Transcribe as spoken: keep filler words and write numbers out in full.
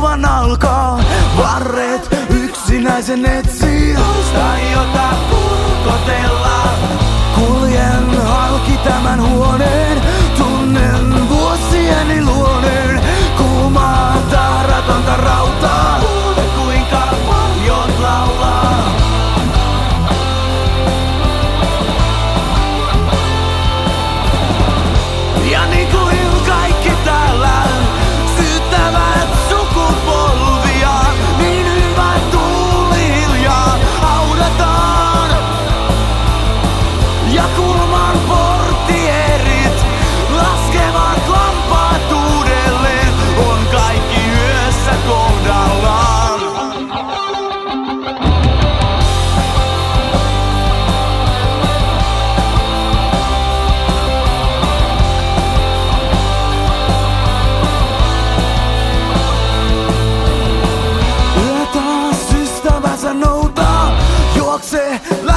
kuvan alkaa. Varret yksinäisen etsii tai jota kurkotellaan. Kuljen halki tämän huoneen, tunnen vuosieni luoneen. Kuumaa tahratonta rautaa, kuule kuinka paljon laulaa. Ja niin kuin kaikki täällä syyttävät sukupolvia, niin hyvä tuuli hiljaa haudataan. Ja kulman portierit laskevat lampaat uudelleen, on kaikki yössä kohdallaan. Yö taas ystävänsä noutaa, juoksee